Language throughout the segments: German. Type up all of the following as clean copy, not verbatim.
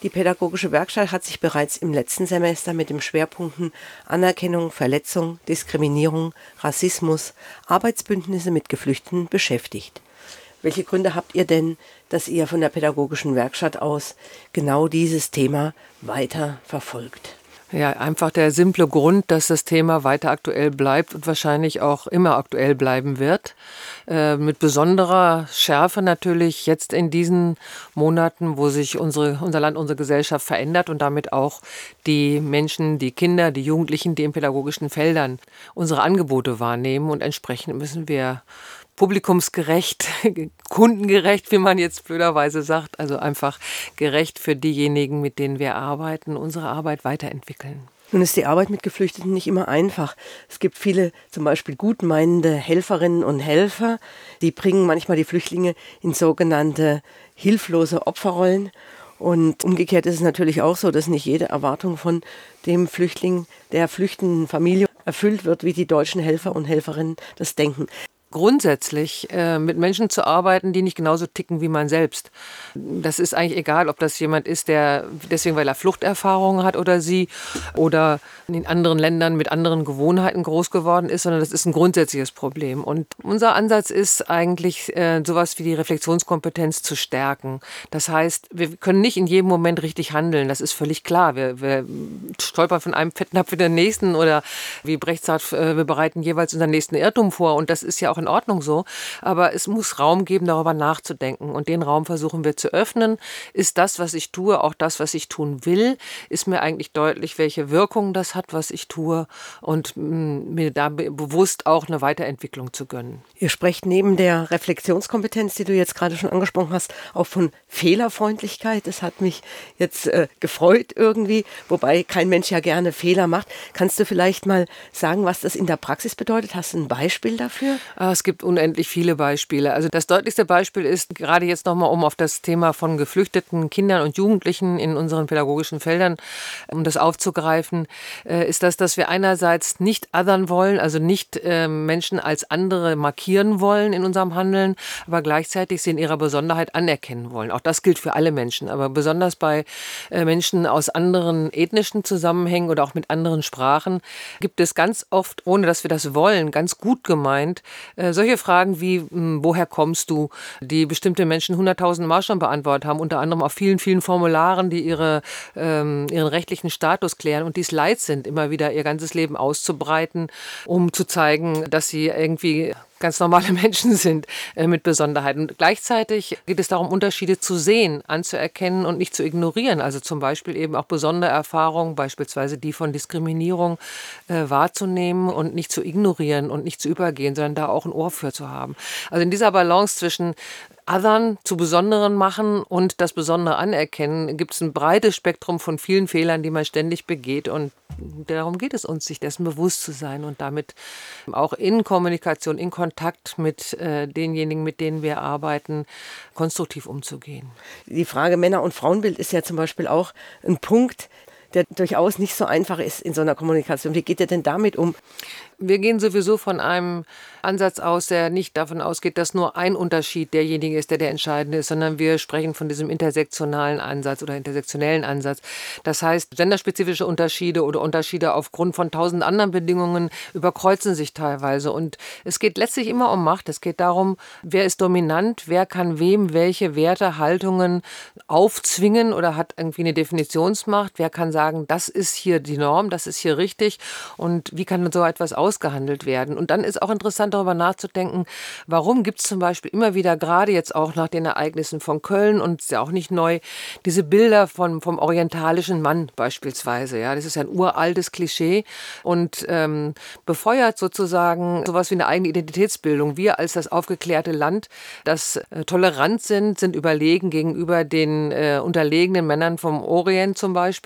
Die Pädagogische Werkstatt hat sich bereits im letzten Semester mit den Schwerpunkten Anerkennung, Verletzung, Diskriminierung, Rassismus, Arbeitsbündnisse mit Geflüchteten beschäftigt. Welche Gründe habt ihr denn, dass ihr von der Pädagogischen Werkstatt aus genau dieses Thema weiter verfolgt? Ja, einfach der simple Grund, dass das Thema weiter aktuell bleibt und wahrscheinlich auch immer aktuell bleiben wird. Mit besonderer Schärfe natürlich jetzt in diesen Monaten, wo sich unser Land, unsere Gesellschaft verändert und damit auch die Menschen, die Kinder, die Jugendlichen, die in pädagogischen Feldern unsere Angebote wahrnehmen. Und entsprechend müssen wir publikumsgerecht, kundengerecht, wie man jetzt blöderweise sagt, also einfach gerecht für diejenigen, mit denen wir arbeiten, unsere Arbeit weiterentwickeln. Nun ist die Arbeit mit Geflüchteten nicht immer einfach. Es gibt viele, zum Beispiel gutmeinende Helferinnen und Helfer, die bringen manchmal die Flüchtlinge in sogenannte hilflose Opferrollen. Und umgekehrt ist es natürlich auch so, dass nicht jede Erwartung von dem Flüchtling, der flüchtenden Familie erfüllt wird, wie die deutschen Helfer und Helferinnen das denken. Grundsätzlich mit Menschen zu arbeiten, die nicht genauso ticken wie man selbst. Das ist eigentlich egal, ob das jemand ist, der deswegen, weil er Fluchterfahrungen hat oder sie oder in anderen Ländern mit anderen Gewohnheiten groß geworden ist, sondern das ist ein grundsätzliches Problem. Und unser Ansatz ist eigentlich, sowas wie die Reflexionskompetenz zu stärken. Das heißt, wir können nicht in jedem Moment richtig handeln, das ist völlig klar. Wir stolpern von einem Fettnapf in den nächsten oder wie Brecht sagt, wir bereiten jeweils unseren nächsten Irrtum vor und das ist ja auch in Ordnung so, aber es muss Raum geben, darüber nachzudenken und den Raum versuchen wir zu öffnen. Ist das, was ich tue, auch das, was ich tun will? Ist mir eigentlich deutlich, welche Wirkung das hat, was ich tue und mir da bewusst auch eine Weiterentwicklung zu gönnen. Ihr sprecht neben der Reflexionskompetenz, die du jetzt gerade schon angesprochen hast, auch von Fehlerfreundlichkeit. Das hat mich jetzt gefreut irgendwie, wobei kein Mensch ja gerne Fehler macht. Kannst du vielleicht mal sagen, was das in der Praxis bedeutet? Hast du ein Beispiel dafür? Es gibt unendlich viele Beispiele. Also das deutlichste Beispiel ist gerade jetzt nochmal, um auf das Thema von geflüchteten Kindern und Jugendlichen in unseren pädagogischen Feldern, um das aufzugreifen, ist das, dass wir einerseits nicht othern wollen, also nicht Menschen als andere markieren wollen in unserem Handeln, aber gleichzeitig sie in ihrer Besonderheit anerkennen wollen. Auch das gilt für alle Menschen, aber besonders bei Menschen aus anderen ethnischen Zusammenhängen oder auch mit anderen Sprachen gibt es ganz oft, ohne dass wir das wollen, ganz gut gemeint, solche Fragen wie, woher kommst du, die bestimmte Menschen 100.000 Mal schon beantwortet haben, unter anderem auf vielen, vielen Formularen, die ihren rechtlichen Status klären und die es leid sind, immer wieder ihr ganzes Leben auszubreiten, um zu zeigen, dass sie irgendwie ganz normale Menschen sind mit Besonderheiten. Und gleichzeitig geht es darum, Unterschiede zu sehen, anzuerkennen und nicht zu ignorieren. Also zum Beispiel eben auch besondere Erfahrungen, beispielsweise die von Diskriminierung, wahrzunehmen und nicht zu ignorieren und nicht zu übergehen, sondern da auch ein Ohr für zu haben. Also in dieser Balance zwischen Othern zu Besonderen machen und das Besondere anerkennen, gibt es ein breites Spektrum von vielen Fehlern, die man ständig begeht. Und darum geht es uns, sich dessen bewusst zu sein und damit auch in Kommunikation, in Kontakt mit denjenigen, mit denen wir arbeiten, konstruktiv umzugehen. Die Frage Männer- und Frauenbild ist ja zum Beispiel auch ein Punkt, der durchaus nicht so einfach ist in so einer Kommunikation. Wie geht ihr denn damit um? Wir gehen sowieso von einem Ansatz aus, der nicht davon ausgeht, dass nur ein Unterschied derjenige ist, der entscheidende ist, sondern wir sprechen von diesem intersektionalen Ansatz oder intersektionellen Ansatz. Das heißt, genderspezifische Unterschiede oder Unterschiede aufgrund von 1000 anderen Bedingungen überkreuzen sich teilweise. Und es geht letztlich immer um Macht. Es geht darum, wer ist dominant, wer kann wem welche Werte, Haltungen aufzwingen oder hat irgendwie eine Definitionsmacht, wer kann sagen, das ist hier die Norm, das ist hier richtig und wie kann so etwas ausgehandelt werden. Und dann ist auch interessant, darüber nachzudenken, warum gibt es zum Beispiel immer wieder, gerade jetzt auch nach den Ereignissen von Köln und ist ja auch nicht neu, diese Bilder vom orientalischen Mann beispielsweise. Ja, das ist ja ein uraltes Klischee und befeuert sozusagen sowas wie eine eigene Identitätsbildung. Wir als das aufgeklärte Land, das tolerant sind überlegen gegenüber den unterlegenen Männern vom Orient zum Beispiel, die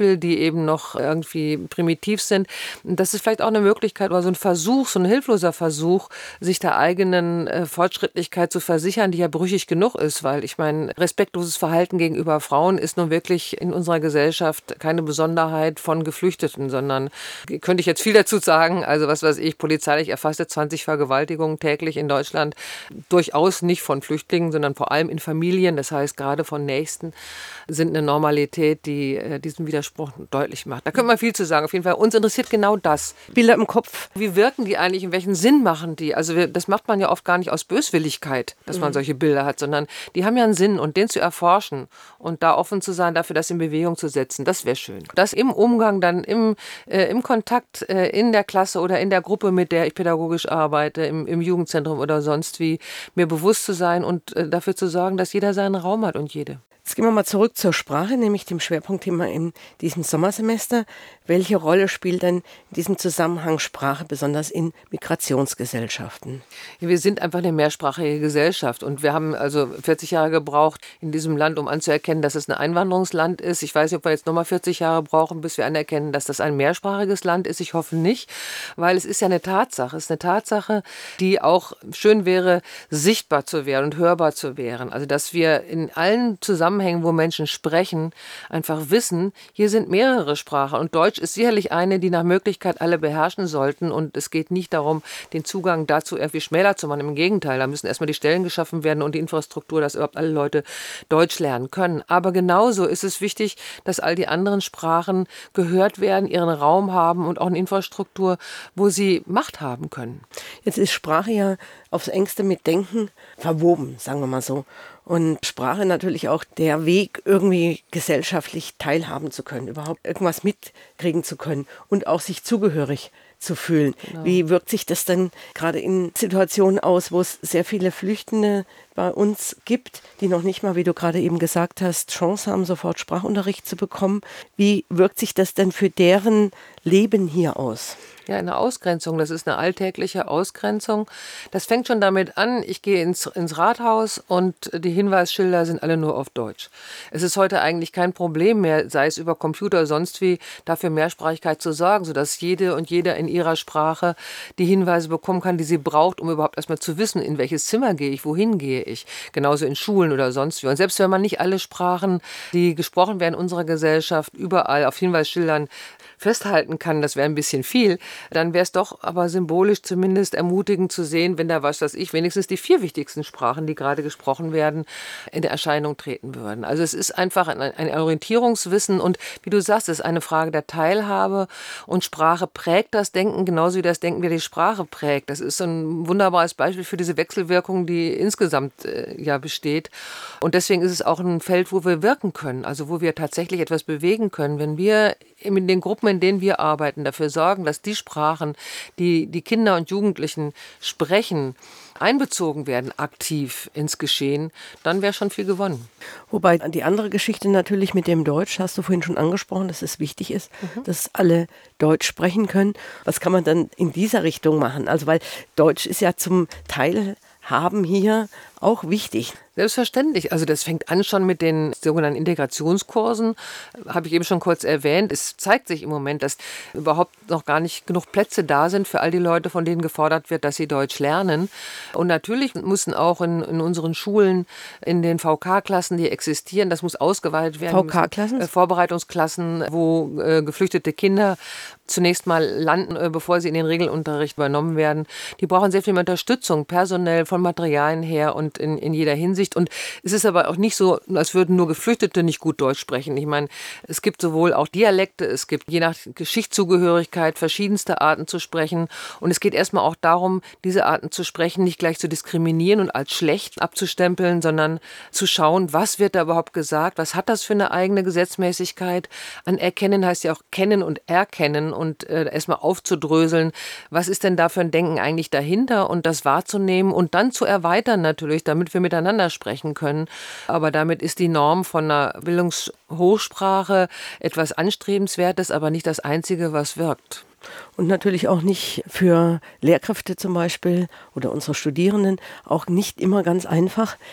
eben noch irgendwie primitiv sind. Das ist vielleicht auch eine Möglichkeit oder so ein Versuch, so ein hilfloser Versuch, sich der eigenen Fortschrittlichkeit zu versichern, die ja brüchig genug ist, weil ich meine, respektloses Verhalten gegenüber Frauen ist nun wirklich in unserer Gesellschaft keine Besonderheit von Geflüchteten, sondern könnte ich jetzt viel dazu sagen, also was weiß ich, polizeilich erfasste 20 Vergewaltigungen täglich in Deutschland, durchaus nicht von Flüchtlingen, sondern vor allem in Familien, das heißt gerade von Nächsten, sind eine Normalität, die diesen Widerspruch deutlich macht. Da könnte man viel zu sagen. Auf jeden Fall, uns interessiert genau das. Bilder im Kopf. Wie wirken die eigentlich, in welchen Sinn machen die? Also das macht man ja oft gar nicht aus Böswilligkeit, dass man solche Bilder hat, sondern die haben ja einen Sinn und den zu erforschen und da offen zu sein, dafür das in Bewegung zu setzen, das wäre schön. Das im Umgang dann, im Kontakt in der Klasse oder in der Gruppe, mit der ich pädagogisch arbeite, im Jugendzentrum oder sonst wie, mir bewusst zu sein und dafür zu sorgen, dass jeder seinen Raum hat und jede. Jetzt gehen wir mal zurück zur Sprache, nämlich dem Schwerpunktthema in diesem Sommersemester. Welche Rolle spielt denn in diesem Zusammenhang Sprache, besonders in Migrationsgesellschaften? Wir sind einfach eine mehrsprachige Gesellschaft und wir haben also 40 Jahre gebraucht in diesem Land, um anzuerkennen, dass es ein Einwanderungsland ist. Ich weiß nicht, ob wir jetzt nochmal 40 Jahre brauchen, bis wir anerkennen, dass das ein mehrsprachiges Land ist. Ich hoffe nicht, weil es ist ja eine Tatsache. Es ist eine Tatsache, die auch schön wäre, sichtbar zu werden und hörbar zu werden. Also dass wir in allen Zusammenhängen, wo Menschen sprechen, einfach wissen, hier sind mehrere Sprachen und Deutsch ist sicherlich eine, die nach Möglichkeit alle beherrschen sollten und es geht nicht darum, den Zugang dazu irgendwie schmäler zu machen. Im Gegenteil, da müssen erstmal die Stellen geschaffen werden und die Infrastruktur, dass überhaupt alle Leute Deutsch lernen können. Aber genauso ist es wichtig, dass all die anderen Sprachen gehört werden, ihren Raum haben und auch eine Infrastruktur, wo sie Macht haben können. Jetzt ist Sprache ja aufs Engste mit Denken verwoben, sagen wir mal so. Und Sprache natürlich auch der Weg, irgendwie gesellschaftlich teilhaben zu können, überhaupt irgendwas mitkriegen zu können und auch sich zugehörig zu fühlen. Genau. Wie wirkt sich das denn gerade in Situationen aus, wo es sehr viele Flüchtende bei uns gibt, die noch nicht mal, wie du gerade eben gesagt hast, Chance haben, sofort Sprachunterricht zu bekommen? Wie wirkt sich das denn für deren Leben hier aus? Ja, eine Ausgrenzung, das ist eine alltägliche Ausgrenzung. Das fängt schon damit an, ich gehe ins Rathaus und die Hinweisschilder sind alle nur auf Deutsch. Es ist heute eigentlich kein Problem mehr, sei es über Computer oder sonst wie, dafür Mehrsprachigkeit zu sorgen, sodass jede und jeder in ihrer Sprache die Hinweise bekommen kann, die sie braucht, um überhaupt erstmal zu wissen, in welches Zimmer gehe ich, wohin gehe ich. Genauso in Schulen oder sonst wie. Und selbst wenn man nicht alle Sprachen, die gesprochen werden in unserer Gesellschaft, überall auf Hinweisschildern festhalten kann, das wäre ein bisschen viel, dann wäre es doch aber symbolisch zumindest ermutigend zu sehen, wenn da, was weiß ich, wenigstens die 4 wichtigsten Sprachen, die gerade gesprochen werden, in Erscheinung treten würden. Also es ist einfach ein Orientierungswissen und wie du sagst, es ist eine Frage der Teilhabe und Sprache prägt das Denken, genauso wie das Denken wieder die Sprache prägt. Das ist so ein wunderbares Beispiel für diese Wechselwirkung, die insgesamt ja besteht. Und deswegen ist es auch ein Feld, wo wir wirken können, also wo wir tatsächlich etwas bewegen können. Wenn wir in den Gruppen, in denen wir arbeiten, dafür sorgen, dass die Sprachen, die die Kinder und Jugendlichen sprechen, einbezogen werden aktiv ins Geschehen, dann wäre schon viel gewonnen. Wobei die andere Geschichte natürlich mit dem Deutsch, hast du vorhin schon angesprochen, dass es wichtig ist, dass alle Deutsch sprechen können. Was kann man dann in dieser Richtung machen? Also weil Deutsch ist ja zum Teilhaben hier auch wichtig. Selbstverständlich. Also das fängt an schon mit den sogenannten Integrationskursen, habe ich eben schon kurz erwähnt. Es zeigt sich im Moment, dass überhaupt noch gar nicht genug Plätze da sind für all die Leute, von denen gefordert wird, dass sie Deutsch lernen. Und natürlich müssen auch in unseren Schulen, in den VK-Klassen, die existieren, das muss ausgeweitet werden. VK-Klassen? Vorbereitungsklassen, wo geflüchtete Kinder zunächst mal landen, bevor sie in den Regelunterricht übernommen werden. Die brauchen sehr viel Unterstützung, personell, von Materialien her und in jeder Hinsicht. Und es ist aber auch nicht so, als würden nur Geflüchtete nicht gut Deutsch sprechen. Ich meine, es gibt sowohl auch Dialekte, es gibt je nach Geschichtszugehörigkeit verschiedenste Arten zu sprechen. Und es geht erstmal auch darum, diese Arten zu sprechen, nicht gleich zu diskriminieren und als schlecht abzustempeln, sondern zu schauen, was wird da überhaupt gesagt, was hat das für eine eigene Gesetzmäßigkeit. Anerkennen heißt ja auch kennen und erkennen und erstmal aufzudröseln, was ist denn da für ein Denken eigentlich dahinter und das wahrzunehmen und dann zu erweitern natürlich, damit wir miteinander sprechen können. Aber damit ist die Norm von einer Bildungshochsprache etwas Anstrebenswertes, aber nicht das Einzige, was wirkt. Und natürlich auch nicht für Lehrkräfte zum Beispiel oder unsere Studierenden auch nicht immer ganz einfach.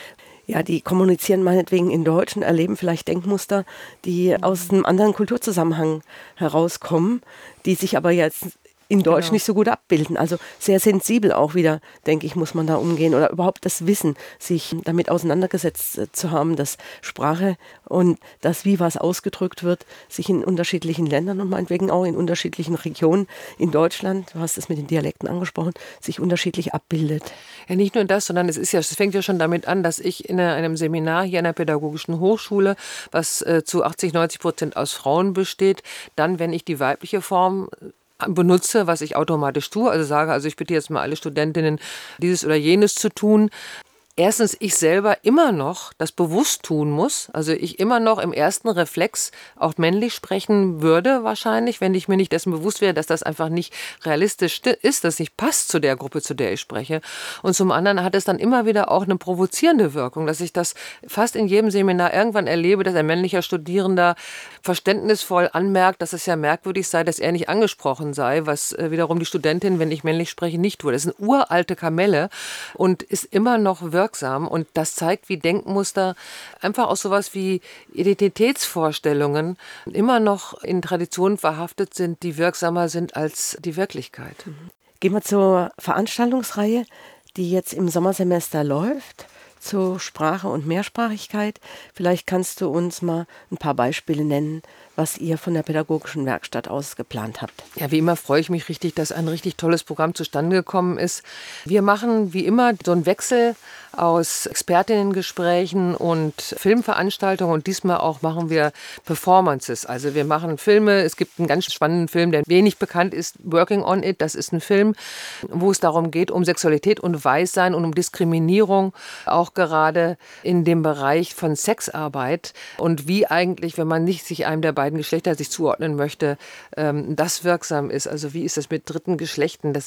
Ja, die kommunizieren meinetwegen in Deutsch und erleben vielleicht Denkmuster, die aus einem anderen Kulturzusammenhang herauskommen, die sich aber jetzt in Deutsch nicht so gut abbilden. Also sehr sensibel auch wieder, denke ich, muss man da umgehen. Oder überhaupt das Wissen, sich damit auseinandergesetzt zu haben, dass Sprache und das, wie was ausgedrückt wird, sich in unterschiedlichen Ländern und meinetwegen auch in unterschiedlichen Regionen in Deutschland, du hast es mit den Dialekten angesprochen, sich unterschiedlich abbildet. Ja, nicht nur das, sondern es fängt ja schon damit an, dass ich in einem Seminar hier an der Pädagogischen Hochschule, was zu 80-90% aus Frauen besteht, dann, wenn ich die weibliche Form benutze, was ich automatisch tue, also sage, also ich bitte jetzt mal alle Studentinnen, dieses oder jenes zu tun. Erstens, ich selber immer noch das bewusst tun muss, also ich immer noch im ersten Reflex auch männlich sprechen würde wahrscheinlich, wenn ich mir nicht dessen bewusst wäre, dass das einfach nicht realistisch ist, dass nicht passt zu der Gruppe, zu der ich spreche. Und zum anderen hat es dann immer wieder auch eine provozierende Wirkung, dass ich das fast in jedem Seminar irgendwann erlebe, dass ein männlicher Studierender verständnisvoll anmerkt, dass es ja merkwürdig sei, dass er nicht angesprochen sei, was wiederum die Studentin, wenn ich männlich spreche, nicht tue. Das ist eine uralte Kamelle und ist immer noch wirksam. Und das zeigt, wie Denkmuster einfach aus sowas wie Identitätsvorstellungen immer noch in Traditionen verhaftet sind, die wirksamer sind als die Wirklichkeit. Gehen wir zur Veranstaltungsreihe, die jetzt im Sommersemester läuft, zu Sprache und Mehrsprachigkeit. Vielleicht kannst du uns mal ein paar Beispiele nennen, was ihr von der pädagogischen Werkstatt aus geplant habt. Ja, wie immer freue ich mich richtig, dass ein richtig tolles Programm zustande gekommen ist. Wir machen wie immer so einen Wechsel aus Expertinnengesprächen und Filmveranstaltungen und diesmal auch machen wir Performances. Also wir machen Filme, es gibt einen ganz spannenden Film, der wenig bekannt ist, Working on It, das ist ein Film, wo es darum geht, um Sexualität und Weißsein und um Diskriminierung, auch gerade in dem Bereich von Sexarbeit und wie eigentlich, wenn man nicht sich einem der beiden Geschlechter sich zuordnen möchte, das wirksam ist. Also wie ist das mit dritten Geschlechten? Da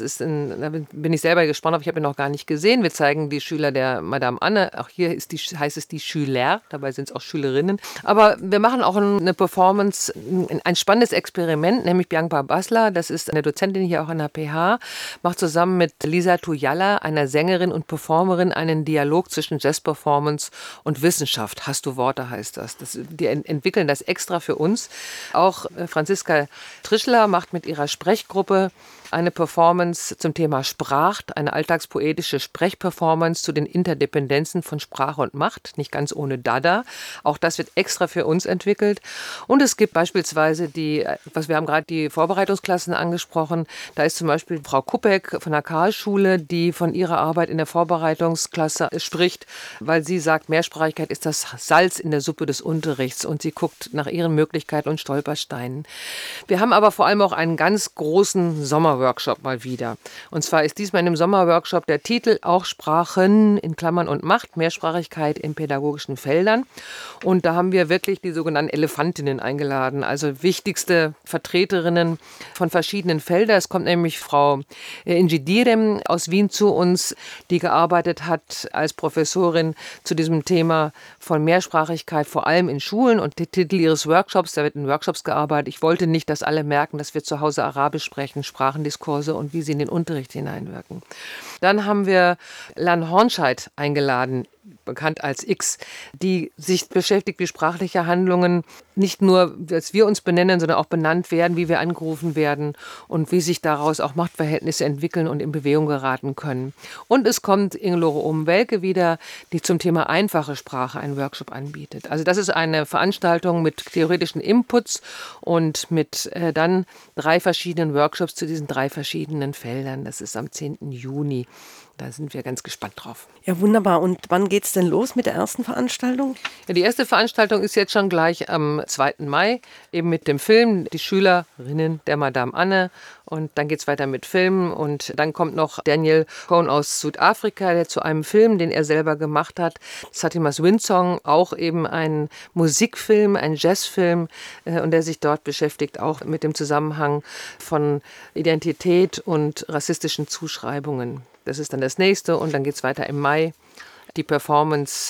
bin ich selber gespannt, aber ich habe ihn noch gar nicht gesehen. Wir zeigen die Schüler der Madame Anne, auch hier heißt es die Schüler, dabei sind es auch Schülerinnen. Aber wir machen auch eine Performance, ein spannendes Experiment, nämlich Bianca Basler, das ist eine Dozentin hier auch an der PH, macht zusammen mit Lisa Tuyalla, einer Sängerin und Performerin, einen Dialog zwischen Jazz-Performance und Wissenschaft. Hast du Worte, heißt das. Die entwickeln das extra für uns. Auch Franziska Trischler macht mit ihrer Sprechgruppe eine Performance zum Thema Spracht, eine alltagspoetische Sprechperformance zu den Interdependenzen von Sprache und Macht, nicht ganz ohne Dada. Auch das wird extra für uns entwickelt. Und es gibt beispielsweise wir haben gerade die Vorbereitungsklassen angesprochen, da ist zum Beispiel Frau Kupek von der Karlsschule, die von ihrer Arbeit in der Vorbereitungsklasse spricht, weil sie sagt, Mehrsprachigkeit ist das Salz in der Suppe des Unterrichts und sie guckt nach ihren Möglichkeiten und Stolpersteinen. Wir haben aber vor allem auch einen ganz großen Sommerworkshop mal wieder. Und zwar ist diesmal in dem Sommerworkshop der Titel auch Sprachen in Klammern und Macht, Mehrsprachigkeit in pädagogischen Feldern. Und da haben wir wirklich die sogenannten Elefantinnen eingeladen, also wichtigste Vertreterinnen von verschiedenen Feldern. Es kommt nämlich Frau Ingidirem aus Wien zu uns, die gearbeitet hat als Professorin zu diesem Thema von Mehrsprachigkeit, vor allem in Schulen. Und der Titel ihres Workshops, da wird in Workshops gearbeitet, ich wollte nicht, dass alle merken, dass wir zu Hause Arabisch sprechen, Sprachendiskurse und wie sie in den Unterricht hineinwirken. Dann haben wir Lan Hornscheid eingeladen, bekannt als X, die sich beschäftigt, wie sprachliche Handlungen nicht nur, dass wir uns benennen, sondern auch benannt werden, wie wir angerufen werden und wie sich daraus auch Machtverhältnisse entwickeln und in Bewegung geraten können. Und es kommt Ingelore Ohm-Welke wieder, die zum Thema einfache Sprache einen Workshop anbietet. Also das ist eine Veranstaltung mit theoretischen Inputs und mit dann 3 verschiedenen Workshops zu diesen 3 verschiedenen Feldern. Das ist am 10. Juni. Da sind wir ganz gespannt drauf. Ja, wunderbar. Und wann geht's denn los mit der ersten Veranstaltung? Ja, die erste Veranstaltung ist jetzt schon gleich am 2. Mai, eben mit dem Film Die Schülerinnen der Madame Anne. Und dann geht's weiter mit Filmen. Und dann kommt noch Daniel Cohn aus Südafrika, der zu einem Film, den er selber gemacht hat, Satimas Windsong, auch eben ein Musikfilm, ein Jazzfilm, und der sich dort beschäftigt, auch mit dem Zusammenhang von Identität und rassistischen Zuschreibungen. Das ist dann das nächste und dann geht es weiter im Mai. Die Performance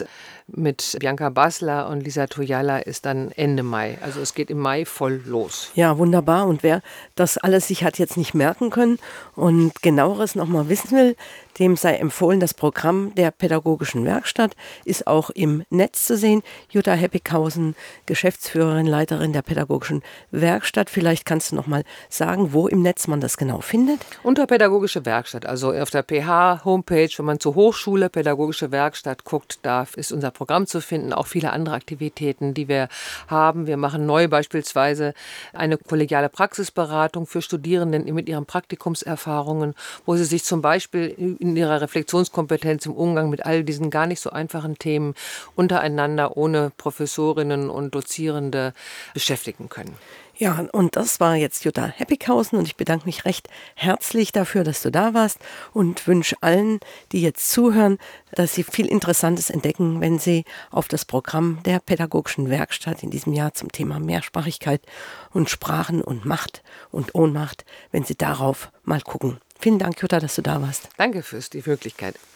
mit Bianca Basler und Lisa Toyala ist dann Ende Mai. Also es geht im Mai voll los. Ja, wunderbar. Und wer das alles sich hat jetzt nicht merken können und genaueres nochmal wissen will, dem sei empfohlen, das Programm der pädagogischen Werkstatt ist auch im Netz zu sehen. Jutta Heppighausen, Geschäftsführerin, Leiterin der pädagogischen Werkstatt. Vielleicht kannst du noch mal sagen, wo im Netz man das genau findet? Unter pädagogische Werkstatt, also auf der PH-Homepage, wenn man zur Hochschule pädagogische Werkstatt guckt, da ist unser Programm zu finden, auch viele andere Aktivitäten, die wir haben. Wir machen neu beispielsweise eine kollegiale Praxisberatung für Studierenden mit ihren Praktikumserfahrungen, wo sie sich zum Beispiel in ihrer Reflexionskompetenz im Umgang mit all diesen gar nicht so einfachen Themen untereinander ohne Professorinnen und Dozierende beschäftigen können. Ja, und das war jetzt Jutta Heppighausen und ich bedanke mich recht herzlich dafür, dass du da warst und wünsche allen, die jetzt zuhören, dass sie viel Interessantes entdecken, wenn sie auf das Programm der pädagogischen Werkstatt in diesem Jahr zum Thema Mehrsprachigkeit und Sprachen und Macht und Ohnmacht, wenn sie darauf mal gucken. Vielen Dank, Jutta, dass du da warst. Danke für die Möglichkeit.